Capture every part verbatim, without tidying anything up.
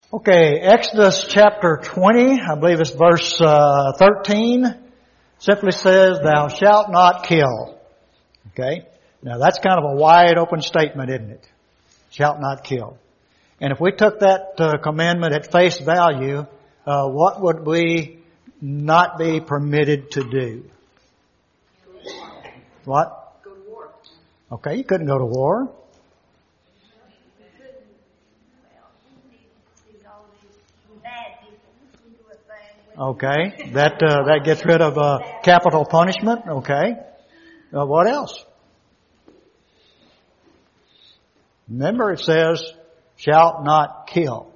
Okay, Exodus chapter twenty, I believe it's verse uh, thirteen, simply says, "Thou shalt not kill." Okay? Now that's kind of a wide open statement, isn't it? Shalt not kill. And if we took that uh, commandment at face value, uh, what would we not be permitted to do? What? Go to war. Okay, you couldn't go to war. Okay, that uh, that gets rid of uh, capital punishment. Okay, uh, what else? Remember, it says, "Shalt not kill."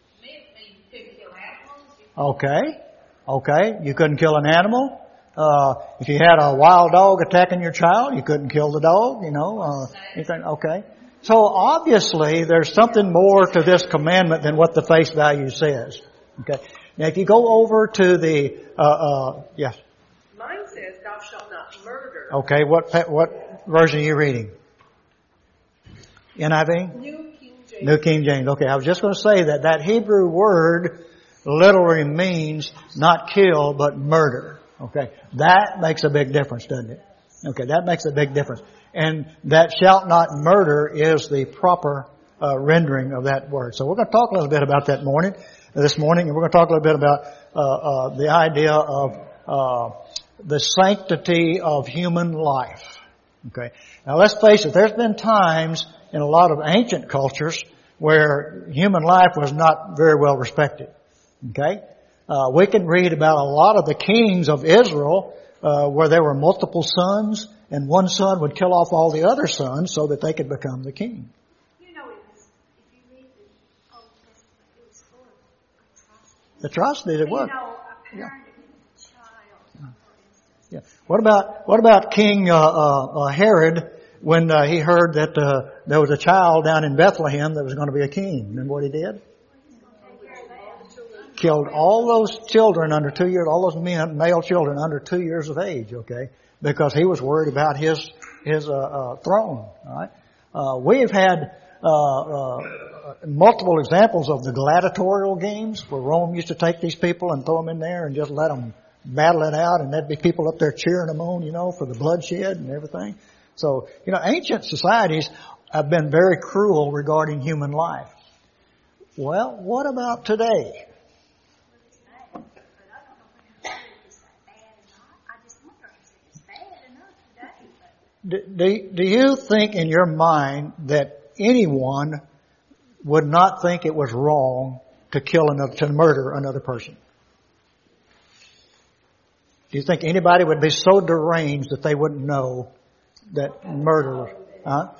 Okay, okay, you couldn't kill an animal. Uh, if you had a wild dog attacking your child, you couldn't kill the dog. You know, uh, anything. Okay, so obviously there's something more to this commandment than what the face value says. Okay. Now, if you go over to the, uh, uh, yes. Mine says, "Thou shalt not murder." Okay, what what version are you reading? N I V? New King James. New King James. Okay, I was just going to say that that Hebrew word literally means not kill, but murder. Okay, that makes a big difference, doesn't it? Okay, that makes a big difference. And that "shalt not murder" is the proper uh, rendering of that word. So we're going to talk a little bit about that morning. This morning, and we're going to talk a little bit about uh, uh, the idea of uh, the sanctity of human life. Okay. Now, let's face it. There's been times in a lot of ancient cultures where human life was not very well respected. Okay. Uh, we can read about a lot of the kings of Israel uh, where there were multiple sons, and one son would kill off all the other sons so that they could become the king. Atrocities, it was. You know, a parent against a child. Yeah. What about what about King uh, uh, Herod when uh, he heard that uh, there was a child down in Bethlehem that was going to be a king? Remember what he did? Killed all those children under two years, all those men, male children under two years of age. Okay, because he was worried about his his uh, uh, throne. All right. Uh, we've had. Uh, uh, multiple examples of the gladiatorial games where Rome used to take these people and throw them in there and just let them battle it out, and there'd be people up there cheering them on, you know, for the bloodshed and everything. So, you know, ancient societies have been very cruel regarding human life. Well, what about today? Do, do, do you think in your mind that anyone would not think it was wrong to kill another, to murder another person? Do you think anybody would be so deranged that they wouldn't know that murder was, huh?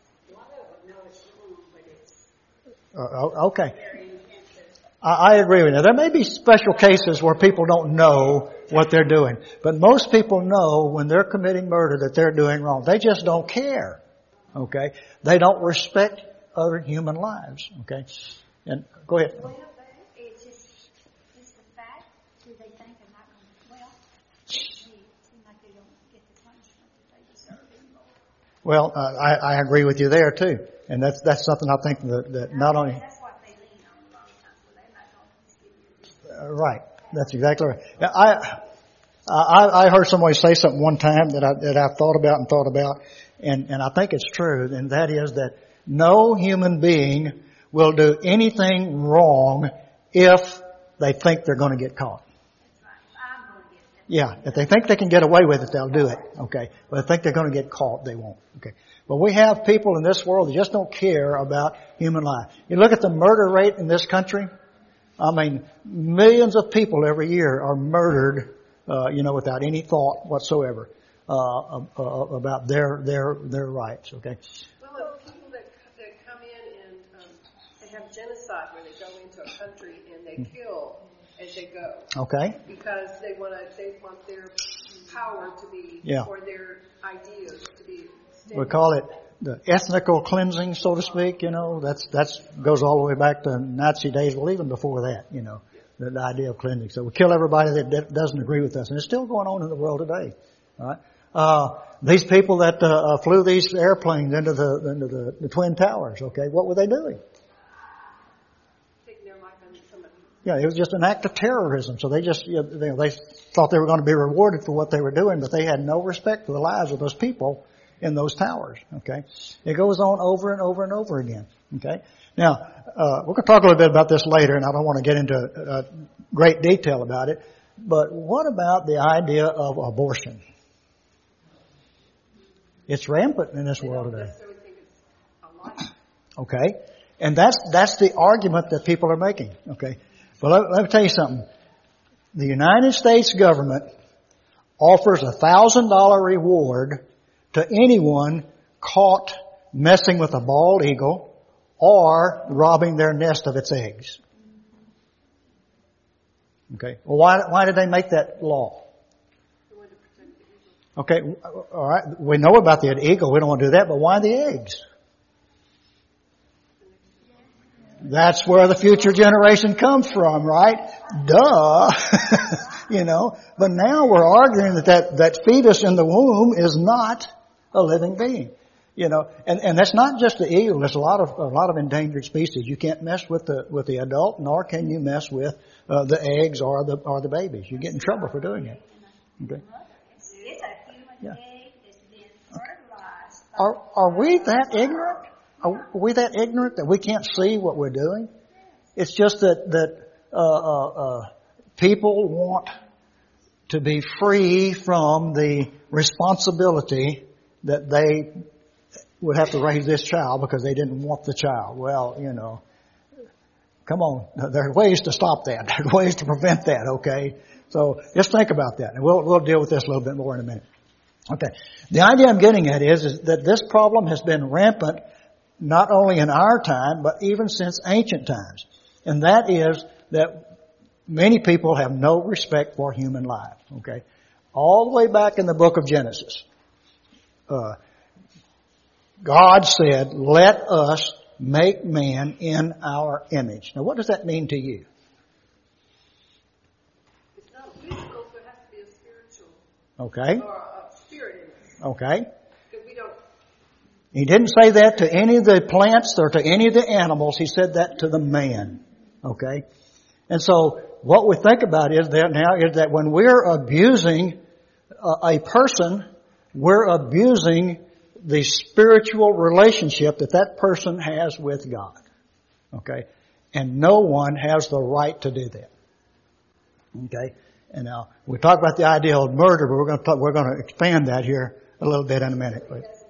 Uh, okay. I, I agree with you. There may be special cases where people don't know what they're doing, but most people know when they're committing murder that they're doing wrong. They just don't care. Okay? They don't respect other human lives. Okay? And go ahead. Well, it's just, it's the fact that they think they're not going to, well, it seems like they don't get the punishment that they deserve anymore. Well, uh, I, I agree with you there too. And that's, that's something I think that, that not only... That's what they lean on a lot of times, where they're not going to give you this. Uh, right. That's exactly right. I, I, I heard somebody say something one time that I, that I thought about and thought about, and, and I think it's true, and that is that no human being will do anything wrong if they think they're going to get caught. I'm going to get that. Yeah, if they think they can get away with it, they'll do it. Okay, but if they think they're going to get caught, they won't. Okay, but we have people in this world that just don't care about human life. You look at the murder rate in this country. I mean, millions of people every year are murdered, uh, you know, without any thought whatsoever uh, uh, about their their their rights. Okay. Well, the people that that come in and um, they have genocide where they go into a country and they kill as they go. Okay. Because they want to, they want their power to be, yeah. or their ideas to be. We call it the ethnical cleansing, so to speak. You know, that's that's goes all the way back to Nazi days. Well, even before that, you know, the, the idea of cleansing. So we kill everybody that, that doesn't agree with us, and it's still going on in the world today. All right. Uh, these people that uh, flew these airplanes into the into the, the Twin Towers. Okay, what were they doing? Taking their life happened. Somebody. Yeah, it was just an act of terrorism. So they just, you know, they thought they were going to be rewarded for what they were doing, but they had no respect for the lives of those people in those towers. Okay, it goes on over and over and over again. Okay, now uh, we're going to talk a little bit about this later, and I don't want to get into uh, great detail about it. But what about the idea of abortion? It's rampant in this world today. Okay, and that's that's the argument that people are making. Okay. Well, let, let me tell you something. The United States government offers a thousand dollar reward to anyone caught messing with a bald eagle or robbing their nest of its eggs. Okay. Well, why, why did they make that law? Okay. All right. We know about the eagle. We don't want to do that, but why the eggs? That's where the future generation comes from, right? Duh. You know, but now we're arguing that, that that fetus in the womb is not a living being. You know, and, and that's not just the eagle. There's a lot of, a lot of endangered species. You can't mess with the, with the adult, nor can you mess with, uh, the eggs or the, or the babies. You get in trouble for doing it. Okay. It's a human Yeah. egg that's been fertilized. Are, are we that ignorant? Are we that ignorant that we can't see what we're doing? It's just that, that, uh, uh, uh, people want to be free from the responsibility that they would have to raise this child because they didn't want the child. Well, you know, come on. There are ways to stop that. There are ways to prevent that, okay? So just think about that. And we'll, we'll deal with this a little bit more in a minute. Okay. The idea I'm getting at is, is that this problem has been rampant not only in our time, but even since ancient times. And that is that many people have no respect for human life, okay? All the way back in the book of Genesis, uh, God said, let us make man in our image. Now, what does that mean to you? It's not physical, so it has to be a spiritual. Okay. Or a spirit in it. Okay. Because we don't. He didn't say that to any of the plants or to any of the animals. He said that to the man. Okay. And so what we think about is that now is that when we're abusing a, a person, we're abusing the spiritual relationship that that person has with God. Okay. And no one has the right to do that. Okay. And now we talk about the idea of murder, but we're going to talk, we're going to expand that here a little bit in a minute.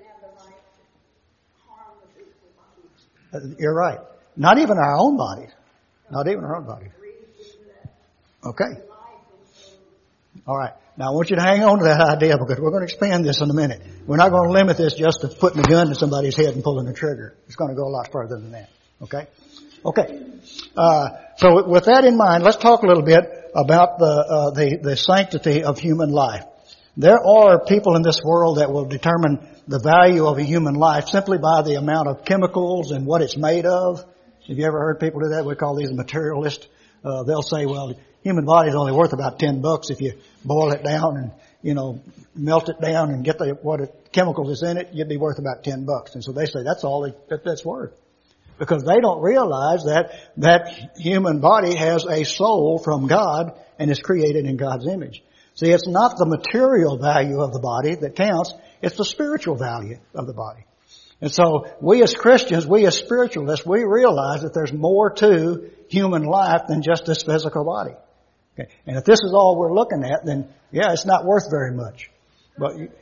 You're right. Not even our own bodies. Not even our own bodies. Okay. All right. Now I want you to hang on to that idea because we're going to expand this in a minute. We're not going to limit this just to putting a gun to somebody's head and pulling the trigger. It's going to go a lot further than that. Okay? Okay. Uh, so with that in mind, let's talk a little bit about the, uh, the, the sanctity of human life. There are people in this world that will determine the value of a human life simply by the amount of chemicals and what it's made of. Have you ever heard people do that? We call these materialists. Uh, they'll say, well, the human body is only worth about ten bucks if you boil it down and, you know, melt it down and get the, what it, chemicals is in it, you'd be worth about ten bucks. And so they say that's all it, that that's worth. Because they don't realize that that human body has a soul from God and is created in God's image. See, it's not the material value of the body that counts. It's the spiritual value of the body. And so we as Christians, we as spiritualists, we realize that there's more to human life than just this physical body. Okay. And if this is all we're looking at, then yeah, it's not worth very much. But you,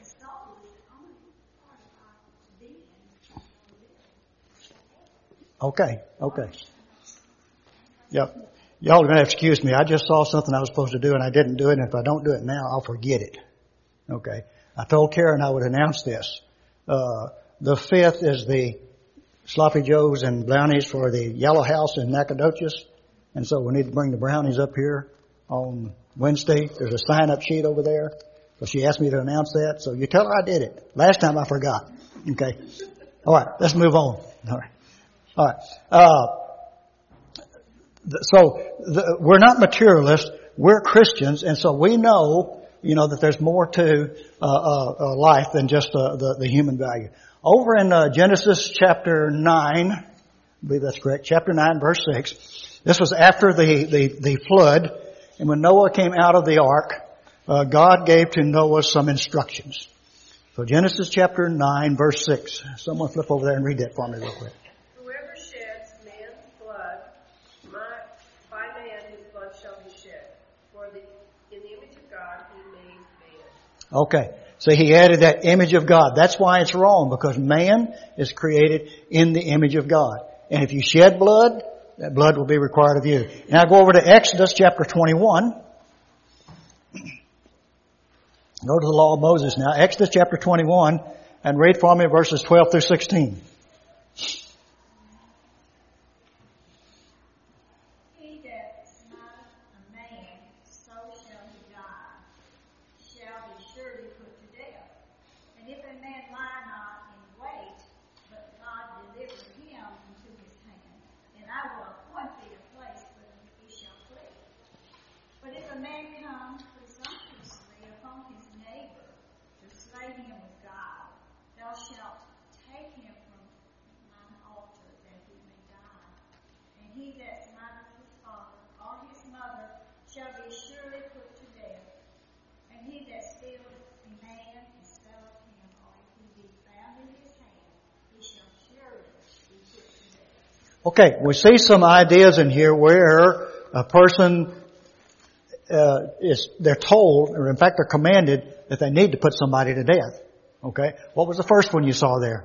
okay, okay. Yep. Y'all are going to have to excuse me. I just saw something I was supposed to do and I didn't do it. And if I don't do it now, I'll forget it. Okay. I told Karen I would announce this. Uh, the fifth is the sloppy joes and brownies for the Yellow House in Nacogdoches. And so we need to bring the brownies up here on Wednesday. There's a sign-up sheet over there. So she asked me to announce that. So you tell her I did it. Last time I forgot. Okay. All right. Let's move on. All right. All right. Uh, so the, we're not materialists. We're Christians. And so we know, you know, that there's more to uh, uh, uh, life than just uh, the, the human value. Over in uh, Genesis chapter nine, I believe that's correct. Chapter nine, verse six. This was after the, the, the flood. And when Noah came out of the ark, uh, God gave to Noah some instructions. So Genesis chapter nine, verse six. Someone flip over there and read that for me real quick. Whoever sheds man's blood, my, by man his blood shall be shed. For the, in the image of God he made man. Okay. So he added that image of God. That's why it's wrong, because man is created in the image of God. And if you shed blood, that blood will be required of you. Now go over to Exodus chapter twenty-one. Go to the law of Moses now. Exodus chapter twenty-one, and read for me verses twelve through sixteen. He that smiteth a man, so shall he die, shall be surely put to death. And if a man lie not in wait, but God deliver him into his hand, then I will appoint thee a place where he shall flee. But if a man come presumptuously upon his neighbor to slay him with God, thou shalt take him from mine altar that he may die. And he that smiteth his father or his mother shall be surely put to death. And he that stealeth a man and selleth him, or if he be found in his hand, he shall surely be put to death. Okay, we see some ideas in here where a person uh, is, they're told, or in fact they're commanded, that they need to put somebody to death. Okay, what was the first one you saw there?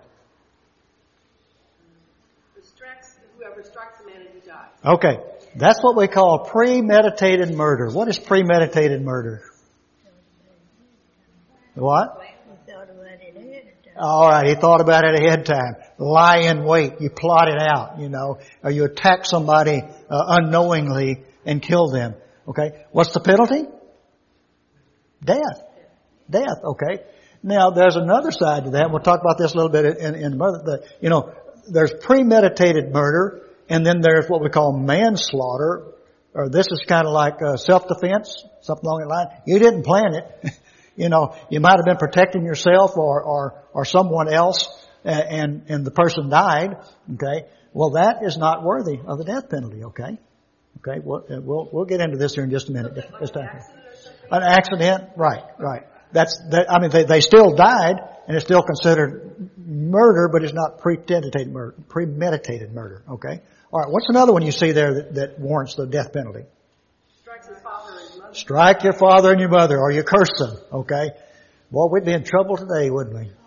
Strikes, whoever strikes a man and he dies. Okay, that's what we call premeditated murder. What is premeditated murder? What? All right, he thought about it ahead of time. Lie in wait. You plot it out, you know, or you attack somebody uh, unknowingly and kill them. Okay, what's the penalty? Death. Death. Okay. Now, there's another side to that. We'll talk about this a little bit in, in the, you know, there's premeditated murder, and then there's what we call manslaughter, or this is kind of like uh, self-defense, something along that line. You didn't plan it. You know, you might have been protecting yourself or, or, or someone else, and, and the person died. Okay. Well, that is not worthy of the death penalty. Okay. Okay. We'll, we'll, we'll get into this here in just a minute. This time. An accident. Right. Right. That's, that, I mean, they, they still died, and it's still considered murder, but it's not premeditated murder, premeditated murder. Okay. All right. What's another one you see there that, that warrants the death penalty? Strikes his father and his mother. Strike your father and your mother, or you curse them. Okay. Boy, we'd be in trouble today, wouldn't we?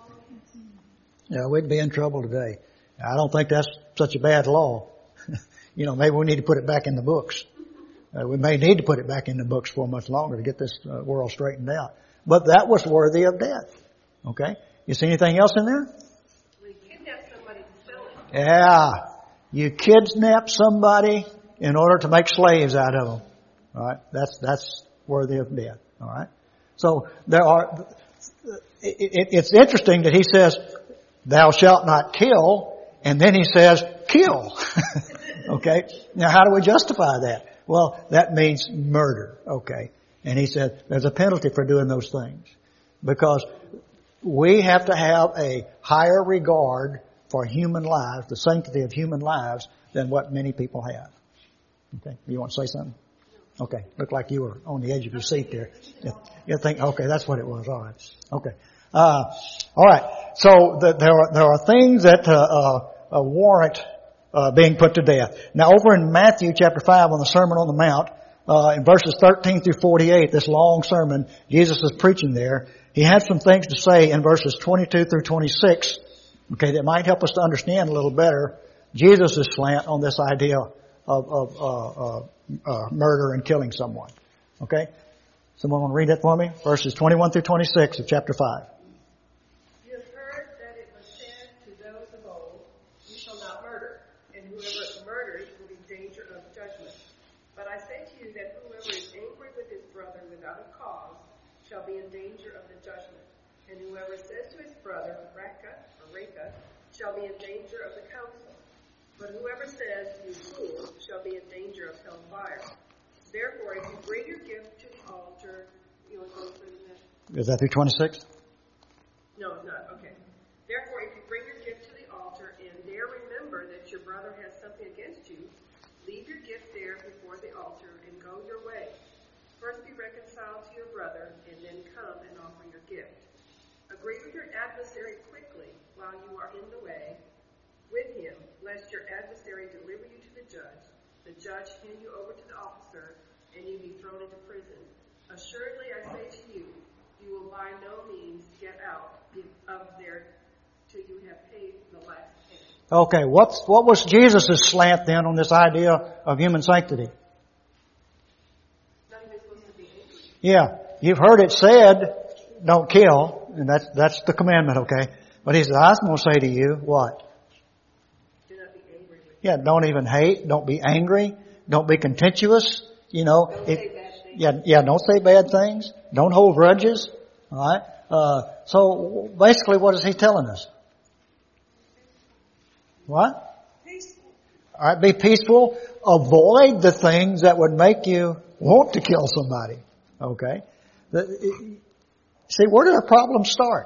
Yeah, we'd be in trouble today. I don't think that's such a bad law. You know, maybe we need to put it back in the books. Uh, we may need to put it back in the books for much longer to get this uh, world straightened out. But that was worthy of death. Okay. You see anything else in there? We kidnap somebody to sell it. Yeah. You kidnap somebody in order to make slaves out of them. All right. That's, that's worthy of death. All right. So there are, it, it, it's interesting that he says, thou shalt not kill, and then he says, kill. Okay. Now how do we justify that? Well, that means murder. Okay. And he said there's a penalty for doing those things, because we have to have a higher regard for human lives, the sanctity of human lives, than what many people have. Okay. You want to say something? Okay. Looked like you were on the edge of your seat there. You, you think, okay, that's what it was. All right. Okay. Uh, all right. So the, there are, there are things that, uh, uh, uh warrant, uh, being put to death. Now over in Matthew chapter five on the Sermon on the Mount, uh, in verses thirteen through forty-eight, this long sermon, Jesus is preaching there. He had some things to say in verses twenty-two through twenty-six, okay, that might help us to understand a little better Jesus' slant on this idea of, of, uh, uh, uh, murder and killing someone. Okay? Someone want to read that for me? Verses twenty-one through twenty-six of chapter five. You have heard that it was said to those of old, you shall not murder, and whoever murders will be in danger of judgment. But I say to you that whoever is angry with his brother without a cause shall be in danger of the judgment. And whoever says to his brother, Raka, or Raka, shall be in danger of the council. But whoever says, you fool, shall be in danger of hellfire. Therefore, if you bring your gift to the altar, you want to go through that? Is that through twenty-six? No, it's not. Okay. Therefore, if you bring your gift to the altar and there remember that your brother has go your way. First be reconciled to your brother, and then come and offer your gift. Agree with your adversary quickly while you are in the way with him, lest your adversary deliver you to the judge, the judge hand you over to the officer, and you be thrown into prison. Assuredly, I say to you, you will by no means get out of there till you have paid the last penny. Okay, what's, what was Jesus' slant then on this idea of human sanctity? Not even supposed to be angry. Yeah, you've heard it said, don't kill, and that's that's the commandment, okay? But he said, I was going to say to you, what? Do not be angry with Yeah, don't even hate, don't be angry, don't be contentious, you know. Don't It, say bad things. yeah, yeah, don't say bad things, don't hold grudges, all right? Uh, so basically what is he telling us? What? Peaceful. All right, be peaceful, avoid the things that would make you want to kill somebody, okay? The, see, where did our problem start?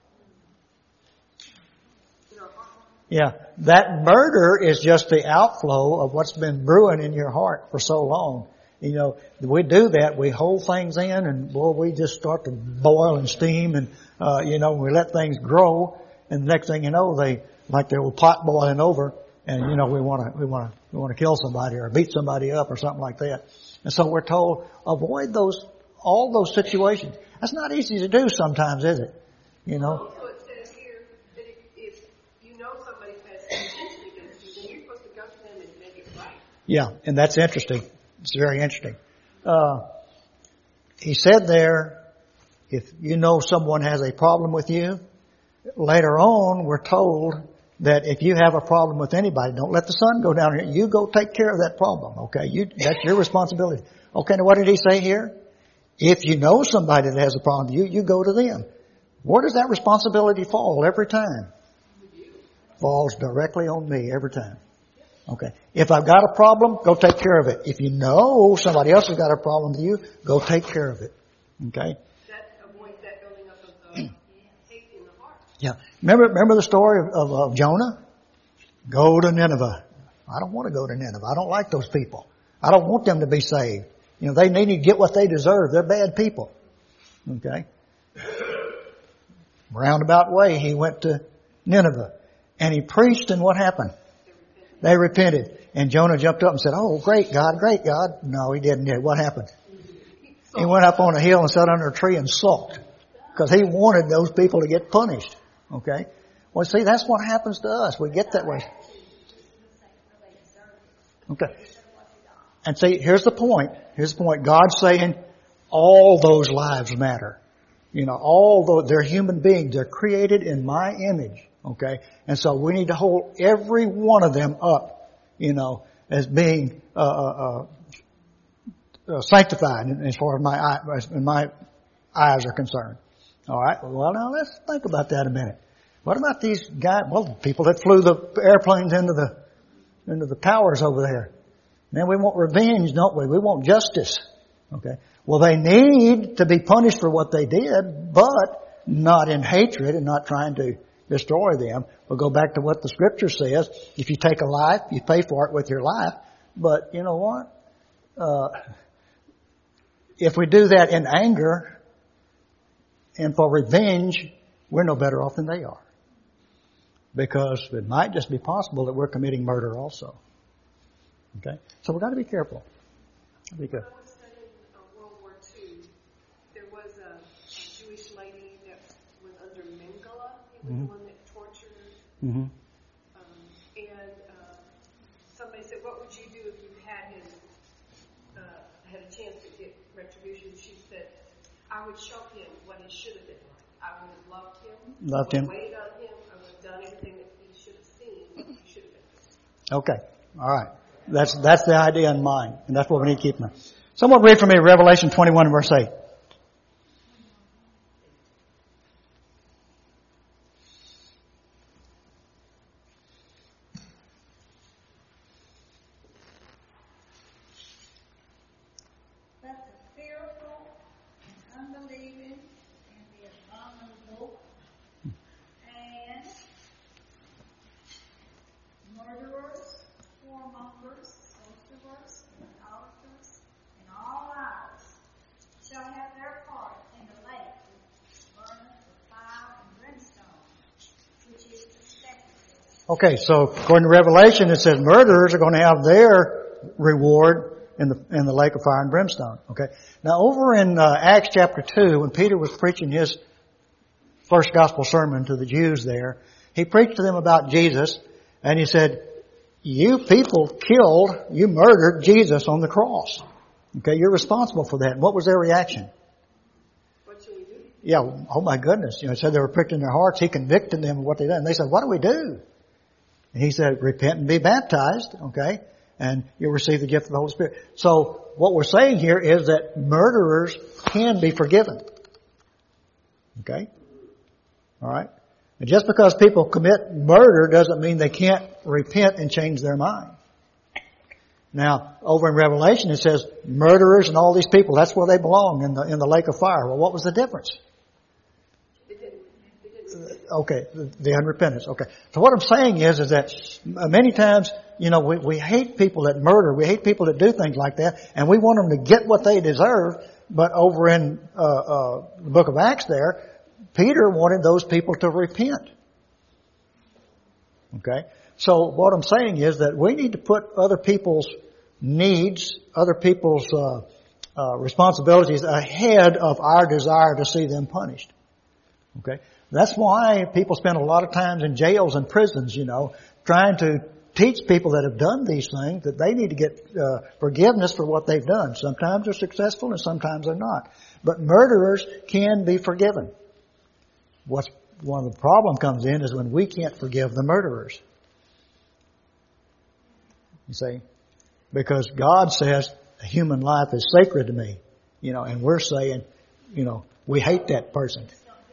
Yeah, that murder is just the outflow of what's been brewing in your heart for so long. You know, we do that, we hold things in, and boy, we just start to boil and steam, and uh, you know, we let things grow, and the next thing you know, they like their old pot boiling over, and you know, we want to we want to we want to kill somebody or beat somebody up or something like that. And so we're told avoid those all those situations. That's not easy to do sometimes, is it? You know. So it says here that if, if you know somebody has intention against you, then you're supposed to go to them and make it right. Yeah, and that's interesting. It's very interesting. Uh, he said there, if you know someone has a problem with you, later on we're told that if you have a problem with anybody, don't let the sun go down here. You go take care of that problem, okay? You, that's your responsibility. Okay, now what did he say here? If you know somebody that has a problem with you, you go to them. Where does that responsibility fall every time? Falls directly on me every time. Okay. If I've got a problem, go take care of it. If you know somebody else has got a problem with you, go take care of it. Okay? That avoids that building up of the hate in the heart. Yeah. Remember, remember the story of, of, of Jonah? Go to Nineveh. I don't want to go to Nineveh. I don't like those people. I don't want them to be saved. You know, they need to get what they deserve. They're bad people. Okay? Roundabout way, he went to Nineveh. And he preached, and what happened? They repented. And Jonah jumped up and said, oh, great God, great God. No, he didn't. What happened? He went up on a hill and sat under a tree and sulked. Because he wanted those people to get punished. Okay? Well, see, that's what happens to us. We get that way. Okay. And see, here's the point. Here's the point. God's saying all those lives matter. You know, all those, they're human beings. They're created in my image. Okay? And so we need to hold every one of them up, you know, as being, uh, uh, uh sanctified as far as my, eye, as my eyes are concerned. Alright? Well, now let's think about that a minute. What about these guys, well, the people that flew the airplanes into the, into the towers over there? Man, we want revenge, don't we? We want justice. Okay? Well, they need to be punished for what they did, but not in hatred and not trying to destroy them. We'll go back to what the scripture says. If you take a life, you pay for it with your life. But you know what? Uh, if we do that in anger and for revenge, we're no better off than they are. Because it might just be possible that we're committing murder also. Okay? So we've got to be careful. Be good. When I was studying uh, World War Two, there was a, a Jewish lady that was under Mengele. He was Mm-hmm. the one that tortured. Mm-hmm. Um, and uh, somebody said, what would you do if you had him, uh, had a chance to get retribution? She said, I would show him what he should have been like. I would have loved him. Loved I him. would have waited on him. I would have done everything that he should have seen. He should have been. Okay. All right. That's, that's the idea in mind. And that's what we need to keep in mind. Someone read for me Revelation twenty-one verse eight. But the fearful and unbelieving and the abominable and murderers, whoremongers, sorcerers, idolaters, and Okay, so according to Revelation, it says murderers are going to have their reward in the in the lake of fire and brimstone. Okay. Now, over in uh, Acts chapter two, when Peter was preaching his first gospel sermon to the Jews there, he preached to them about Jesus, and he said, "You people killed, you murdered Jesus on the cross. Okay, you're responsible for that." And what was their reaction? What should we do? Yeah, oh my goodness. You know, it said they were pricked in their hearts. He convicted them of what they did. And they said, "What do we do?" And he said, "Repent and be baptized." Okay. And you'll receive the gift of the Holy Spirit. So what we're saying here is that murderers can be forgiven. Okay? All right? And just because people commit murder doesn't mean they can't repent and change their mind. Now, over in Revelation it says murderers and all these people, that's where they belong, in the in the lake of fire. Well, what was the difference? Okay, the, the unrepentance. Okay. So what I'm saying is, is that many times, you know, we, we hate people that murder. We hate people that do things like that. And we want them to get what they deserve. But over in uh, uh, the book of Acts there, Peter wanted those people to repent. Okay. So what I'm saying is that we need to put other people's needs, other people's uh, uh, responsibilities ahead of our desire to see them punished. Okay. That's why people spend a lot of times in jails and prisons, you know, trying to teach people that have done these things that they need to get uh, forgiveness for what they've done. Sometimes they're successful and sometimes they're not. But murderers can be forgiven. What's one of the problem comes in is when we can't forgive the murderers. You see? Because God says a human life is sacred to me, you know, and we're saying, you know, we hate that person.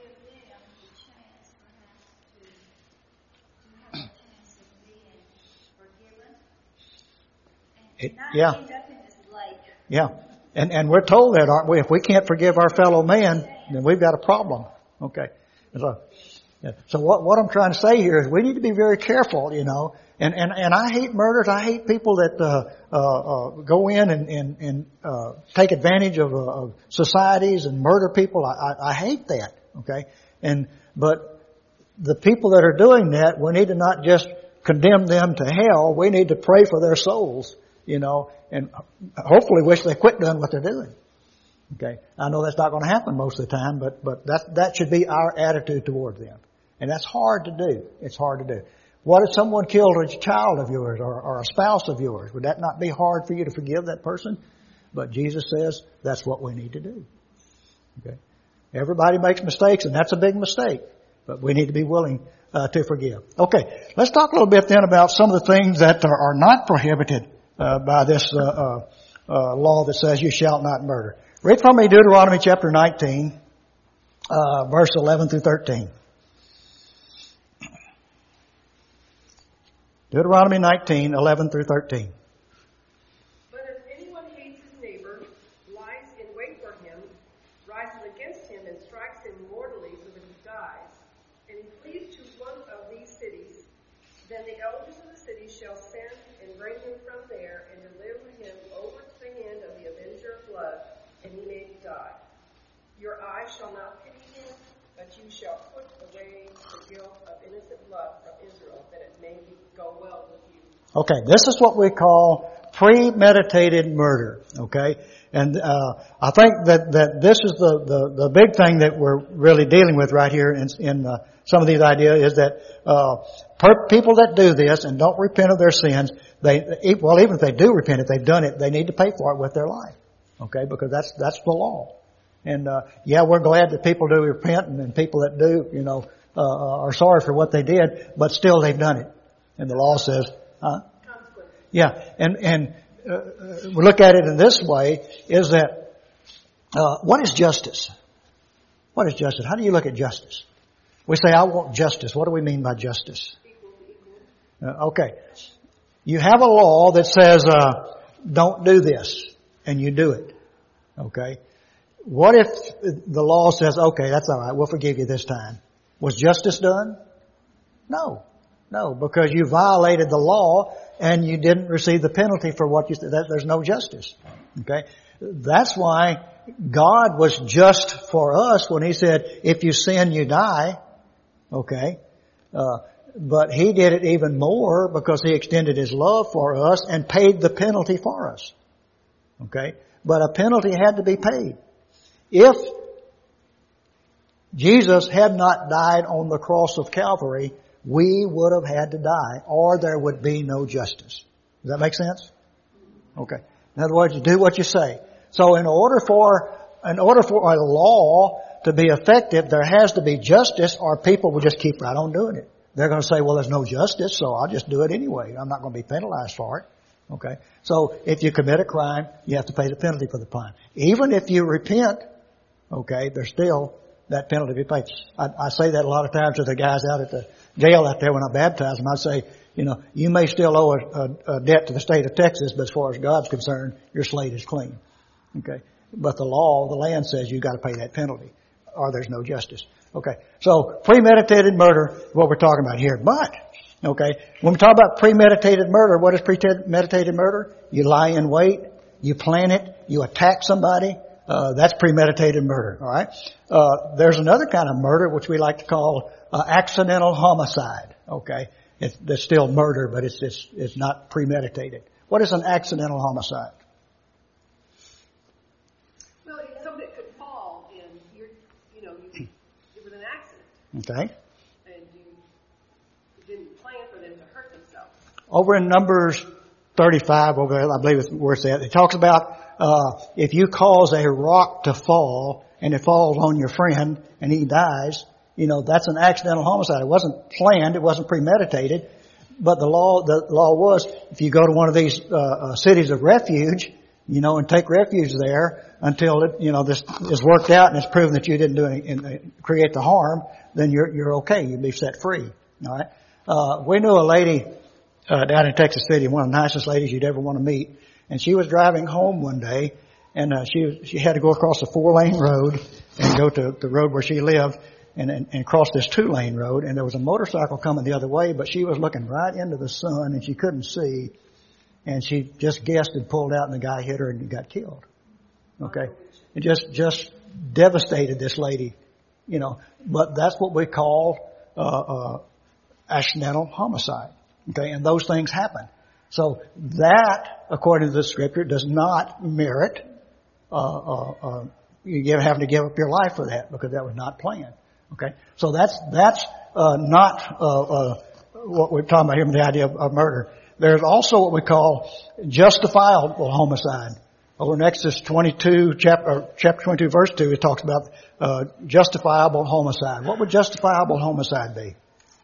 It, yeah. Yeah. And, and we're told that, aren't we? If we can't forgive our fellow man, then we've got a problem. Okay. So, yeah. so what, what I'm trying to say here is we need to be very careful, you know. And, and, and I hate murders. I hate people that, uh, uh, uh, go in and, and, and, uh, take advantage of, uh, of societies and murder people. I, I, I hate that. Okay. And, but the people that are doing that, we need to not just condemn them to hell. We need to pray for their souls. You know, and hopefully wish they quit doing what they're doing. Okay. I know that's not going to happen most of the time, but, but that, that should be our attitude toward them. And that's hard to do. It's hard to do. What if someone killed a child of yours or, or a spouse of yours? Would that not be hard for you to forgive that person? But Jesus says that's what we need to do. Okay. Everybody makes mistakes, and that's a big mistake. But we need to be willing uh, to forgive. Okay. Let's talk a little bit then about some of the things that are, are not prohibited Uh, by this uh, uh, uh, law that says you shall not murder. Read from me Deuteronomy chapter nineteen, uh, verse eleven through thirteen. Deuteronomy nineteen, eleven through thirteen. But if anyone hates his neighbor, lies in wait for him, rises against him, and strikes him mortally so that he dies, and he flees to one of these cities, then the elders of the city shall send and bring him from there and deliver him over to the hand of the avenger of blood, and he may die. Your eye shall not pity him, but you shall put away the guilt of innocent blood from Israel, that it may go well with you. Okay, this is what we call premeditated murder. Okay, and uh, I think that that this is the, the the big thing that we're really dealing with right here in in uh, some of these ideas is that uh, per- people that do this and don't repent of their sins, they well even if they do repent, if they've done it, they need to pay for it with their life. Okay, because that's that's the law. And uh, yeah, we're glad that people do repent, and, and people that do, you know, uh, are sorry for what they did, but still they've done it. And the law says, huh? Yeah, and and uh, we look at it in this way: is that uh, what is justice? What is justice? How do you look at justice? We say, "I want justice." What do we mean by justice? Uh, okay, you have a law that says, uh, "Don't do this," and you do it. Okay, what if the law says, "Okay, that's all right. We'll forgive you this time"? Was justice done? No. No, because you violated the law and you didn't receive the penalty for what you said. There's no justice. Okay? That's why God was just for us when He said, if you sin, you die. Okay? Uh, but He did it even more because He extended His love for us and paid the penalty for us. Okay? But a penalty had to be paid. If Jesus had not died on the cross of Calvary, we would have had to die, or there would be no justice. Does that make sense? Okay. In other words, you do what you say. So in order for, in order for a law to be effective, there has to be justice, or people will just keep right on doing it. They're going to say, well, there's no justice, so I'll just do it anyway. I'm not going to be penalized for it. Okay? So if you commit a crime, you have to pay the penalty for the crime. Even if you repent, okay, there's still that penalty to be paid. I, I say that a lot of times to the guys out at the jail out there when I baptize them. I say, you know, you may still owe a, a, a debt to the state of Texas, but as far as God's concerned, your slate is clean. Okay? But the law, the land says you've got to pay that penalty, or there's no justice. Okay? So, premeditated murder is what we're talking about here. But, okay, when we talk about premeditated murder, what is premeditated murder? You lie in wait, you plan it, you attack somebody. Uh, that's premeditated murder, all right? Uh, there's another kind of murder which we like to call uh, accidental homicide, okay? It's, it's still murder, but it's, it's, it's not premeditated. What is an accidental homicide? Well, it's something that could fall and you're, you know, you, it was an accident. Okay. And you, you didn't plan for them to hurt themselves. Over in Numbers thirty-five, over there, I believe it's where it's at, it talks about uh if you cause a rock to fall and it falls on your friend and he dies, you know, that's an accidental homicide. It wasn't planned, it wasn't premeditated, but the law the law was if you go to one of these uh, uh cities of refuge, you know, and take refuge there until it, you know, this is worked out and it's proven that you didn't do any, in, create the harm, then you're you're okay. You'll be set free. All right. Uh we knew a lady uh down in Texas City, one of the nicest ladies you'd ever want to meet. And she was driving home one day, and uh, she she had to go across a four-lane road and go to the road where she lived, and, and and cross this two-lane road. And there was a motorcycle coming the other way, but she was looking right into the sun, and she couldn't see. And she just guessed and pulled out, and the guy hit her, and he got killed. Okay, it just just devastated this lady, you know. But that's what we call uh, uh, accidental homicide. Okay, and those things happen. So that, according to the Scripture, does not merit uh, uh, uh, you having to give up your life for that, because that was not planned. Okay, so that's that's uh, not uh, uh, what we're talking about here, the idea of, of murder. There's also what we call justifiable homicide. Over in Exodus twenty-two, chapter chapter twenty-two, verse two, it talks about uh, justifiable homicide. What would justifiable homicide be?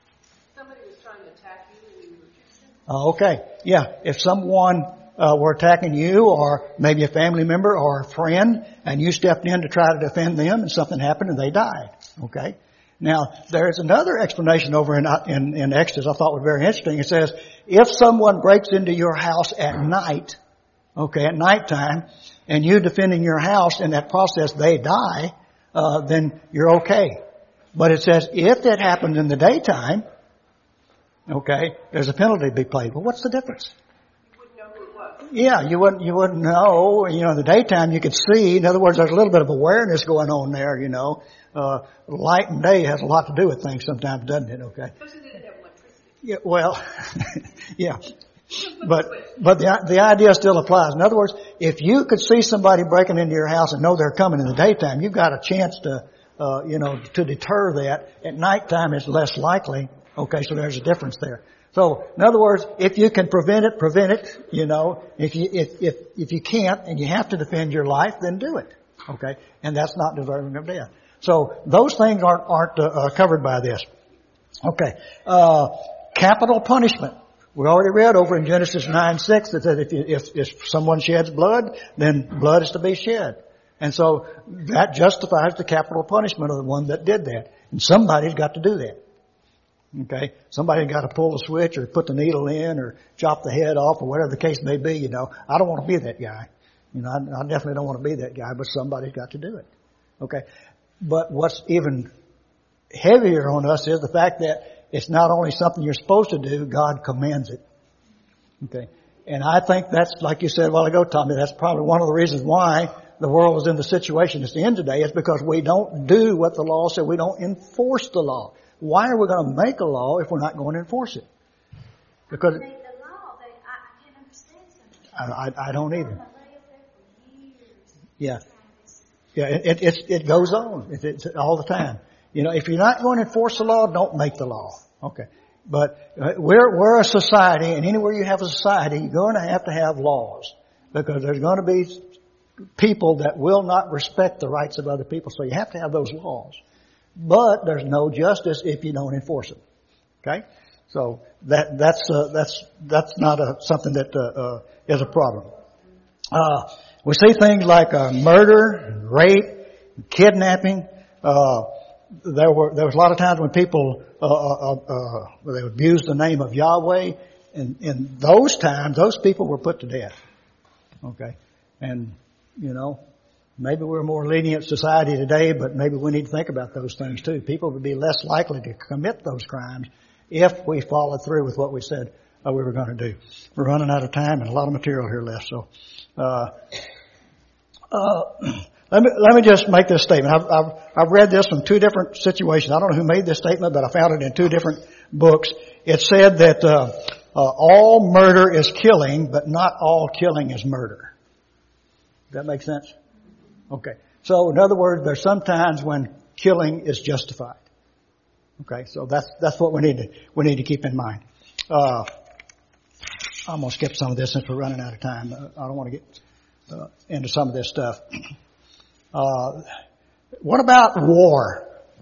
Uh, okay, yeah. If someone uh, were attacking you, or maybe a family member or a friend, and you stepped in to try to defend them, and something happened and they died. Okay. Now there's another explanation over in, in in Exodus I thought was very interesting. It says if someone breaks into your house at night, okay, at nighttime, and you defending your house, in that process they die, uh, then you're okay. But it says if it happened in the daytime, okay, there's a penalty to be paid. Well, what's the difference? You wouldn't know who it was. Yeah, you wouldn't, you wouldn't know. You know, in the daytime you could see. In other words, there's a little bit of awareness going on there, you know. Uh, light and day has a lot to do with things sometimes, doesn't it? Okay. Especially they didn't have electricity. Yeah, well, yeah. But, but the, the idea still applies. In other words, if you could see somebody breaking into your house and know they're coming in the daytime, you've got a chance to, uh, you know, to deter that. At nighttime it's less likely. Okay, so there's a difference there. So, in other words, if you can prevent it, prevent it, you know. If you, if, if, if you can't and you have to defend your life, then do it. Okay? And that's not deserving of death. So, those things aren't, aren't, uh, covered by this. Okay. Uh, capital punishment. We already read over in Genesis nine six that says if, you, if, if someone sheds blood, then blood is to be shed. And so, that justifies the capital punishment of the one that did that. And somebody's got to do that. Okay, somebody got to pull the switch or put the needle in or chop the head off or whatever the case may be. You know, I don't want to be that guy. You know, I, I definitely don't want to be that guy, but somebody's got to do it. Okay, but what's even heavier on us is the fact that it's not only something you're supposed to do; God commands it. Okay, and I think that's, like you said a while ago, Tommy. That's probably one of the reasons why the world is in the situation it's in today, is because we don't do what the law said. We don't enforce the law. Why are we going to make a law if we're not going to enforce it? Because I made the law, but I, I can't understand something. I, I, I don't either. I'm gonna lay up there for years. Yeah. trying to- Yeah, it, it, it's, it goes on. It, it's all the time. You know, if you're not going to enforce the law, don't make the law. Okay. But uh, we're, we're a society, and anywhere you have a society, you're going to have to have laws. Because there's going to be people that will not respect the rights of other people. So you have to have those laws. But there's no justice if you don't enforce it. Okay? So that, that's, uh, that's, that's not a, something that, uh, uh, is a problem. Uh, we see things like, uh, murder, rape, kidnapping, uh, there were, there was a lot of times when people, uh, uh, uh, they would abuse the name of Yahweh. And in those times, those people were put to death. Okay? And, you know, maybe we're a more lenient society today, but maybe we need to think about those things too. People would be less likely to commit those crimes if we followed through with what we said uh, we were going to do. We're running out of time and a lot of material here left. So, uh, uh, let me, let me just make this statement. I've, I've, I've read this from two different situations. I don't know who made this statement, but I found it in two different books. It said that, uh, uh, all murder is killing, but not all killing is murder. Does that make sense? Okay. So in other words, there's some times when killing is justified. Okay. So that's, that's what we need to, we need to keep in mind. Uh, I'm going to skip some of this since we're running out of time. Uh, I don't want to get uh, into some of this stuff. Uh, what about war?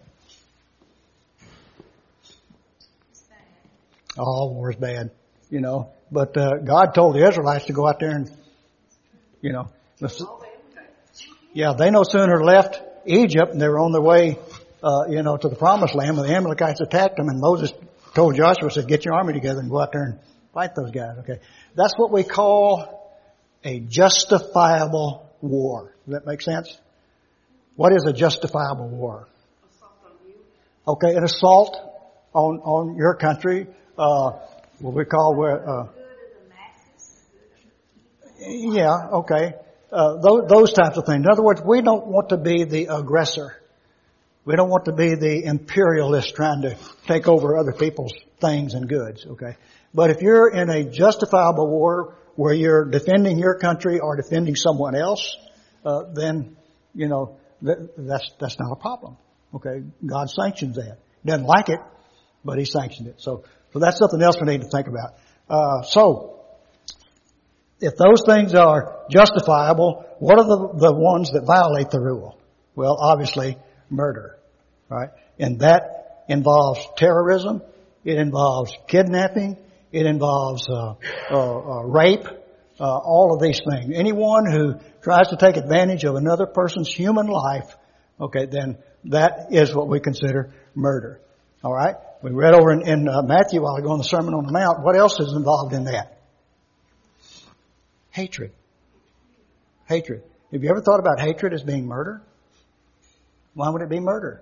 Oh, war is bad, you know. But uh, God told the Israelites to go out there and, you know, yeah, they no sooner left Egypt and they were on their way, uh, you know, to the Promised Land when the Amalekites attacked them, and Moses told Joshua, said, "Get your army together and go out there and fight those guys." Okay, that's what we call a justifiable war. Does that make sense? What is a justifiable war? Okay, an assault on on your country. Uh, what we call where, uh, yeah, okay, uh, those, those types of things. In other words, we don't want to be the aggressor. We don't want to be the imperialist trying to take over other people's things and goods, okay? But if you're in a justifiable war where you're defending your country or defending someone else, uh, then, you know, th- that's, that's not a problem, okay? God sanctions that. He doesn't like it, but He sanctioned it. So, So that's something else we need to think about. Uh, so, if those things are justifiable, what are the, the ones that violate the rule? Well, obviously, murder, right? And that involves terrorism. It involves kidnapping. It involves uh, uh, uh, rape. Uh, all of these things. Anyone who tries to take advantage of another person's human life, okay, then that is what we consider murder. All right? We read over in, in uh, Matthew while ago on the Sermon on the Mount. What else is involved in that? Hatred. Hatred. Have you ever thought about hatred as being murder? Why would it be murder?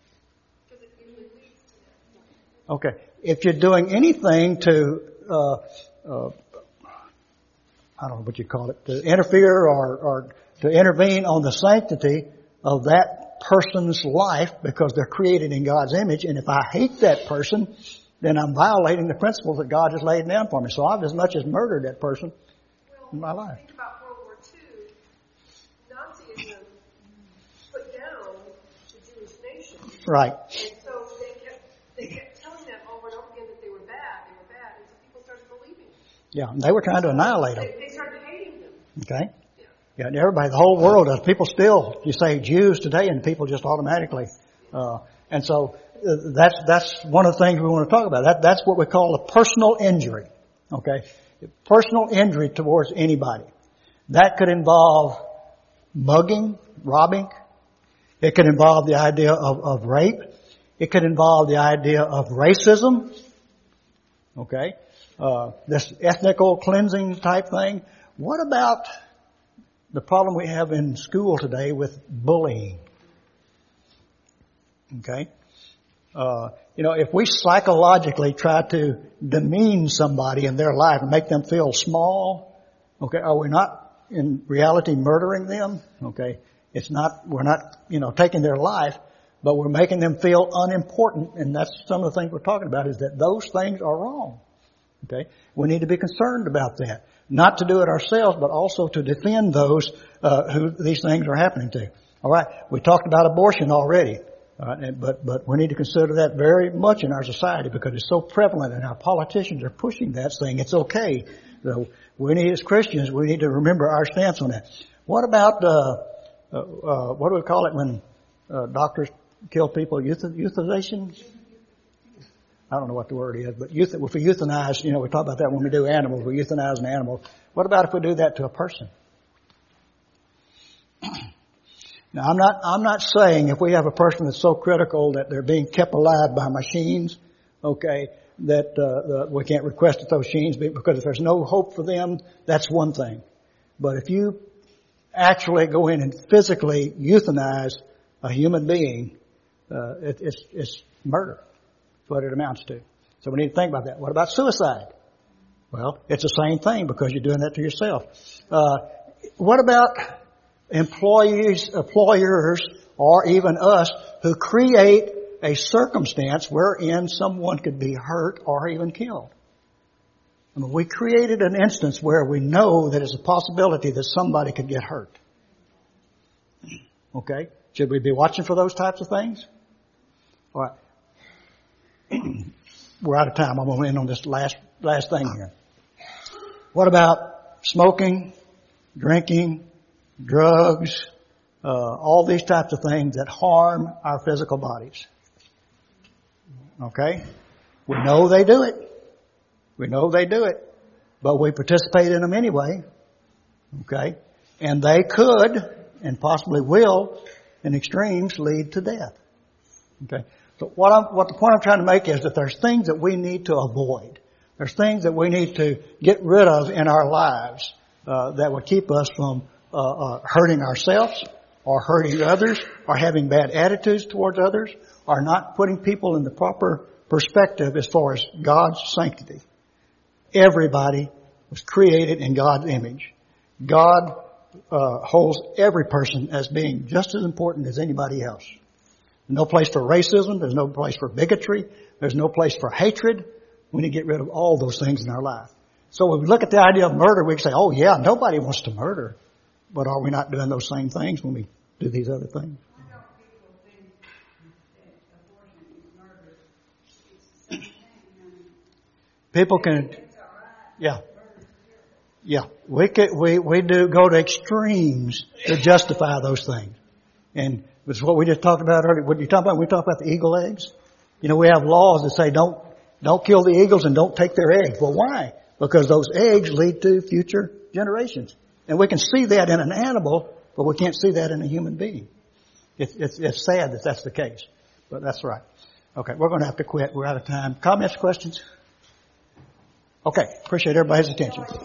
Okay. If you're doing anything to, uh, uh, I don't know what you call it, to interfere or, or to intervene on the sanctity of that person's life because they're created in God's image, and if I hate that person, then I'm violating the principles that God has laid down for me. So I've as much as murdered that person well, in my life. Think about World War Two. Nazism put down the Jewish nation. Right. And so they kept, they kept telling them over and over again that they were bad, they were bad, and so people started believing. Yeah, and they were trying to annihilate them. They, they started hating them. Okay? Yeah, and everybody, the whole world does. People still, you say Jews today, and people just automatically. Uh, and so uh, that's that's one of the things we want to talk about. That that's what we call a personal injury. Okay, personal injury towards anybody. That could involve mugging, robbing. It could involve the idea of, of rape. It could involve the idea of racism. Okay, uh, this ethnical cleansing type thing. What about the problem we have in school today with bullying? Okay? Uh, you know, if we psychologically try to demean somebody in their life and make them feel small, okay, are we not in reality murdering them? Okay? It's not, we're not, you know, taking their life, but we're making them feel unimportant, and that's some of the things we're talking about, is that those things are wrong. Okay? We need to be concerned about that. Not to do it ourselves, but also to defend those uh, who these things are happening to. All right? We talked about abortion already. Uh, and, but, but we need to consider that very much in our society because it's so prevalent and our politicians are pushing that, saying it's okay. So we need, as Christians, we need to remember our stance on that. What about, uh, uh, uh what do we call it when, uh, doctors kill people? Euth- euthanization? I don't know what the word is, but euth- if we euthanize, you know, we talk about that when we do animals, we euthanize an animal. What about if we do that to a person? Now, I'm not, I'm not saying if we have a person that's so critical that they're being kept alive by machines, okay, that, uh, the, we can't request that those machines be, because if there's no hope for them, that's one thing. But if you actually go in and physically euthanize a human being, uh, it, it's, it's murder. That's what it amounts to. So we need to think about that. What about suicide? Well, it's the same thing because you're doing that to yourself. Uh, what about employees, employers, or even us who create a circumstance wherein someone could be hurt or even killed? I mean, we created an instance where we know that it's a possibility that somebody could get hurt. Okay? Should we be watching for those types of things? All right. We're out of time. I'm going to end on this last, last thing here. What about smoking, drinking, drugs, uh, all these types of things that harm our physical bodies? Okay? We know they do it. We know they do it. But we participate in them anyway. Okay? And they could, and possibly will, in extremes, lead to death. Okay? So what I'm, what the point I'm trying to make is that there's things that we need to avoid. There's things that we need to get rid of in our lives, uh, that would keep us from Uh, uh, hurting ourselves or hurting others or having bad attitudes towards others or not putting people in the proper perspective as far as God's sanctity. Everybody was created in God's image. God uh, holds every person as being just as important as anybody else. No place for racism. There's no place for bigotry. There's no place for hatred. We need to get rid of all those things in our life. So when we look at the idea of murder, we can say, oh yeah, nobody wants to murder. But are we not doing those same things when we do these other things? Why don't people think that abortion is murder? It's the same thing. People can, It's all right. yeah, yeah. We could, we we do go to extremes to justify those things, and it's what we just talked about earlier. What you talk about? We talk about the eagle eggs. You know, we have laws that say don't don't kill the eagles and don't take their eggs. Well, why? Because those eggs lead to future generations. And we can see that in an animal, but we can't see that in a human being. It's, it's, it's sad that that's the case, but that's right. Okay, we're going to have to quit. We're out of time. Comments, questions? Okay, appreciate everybody's attention.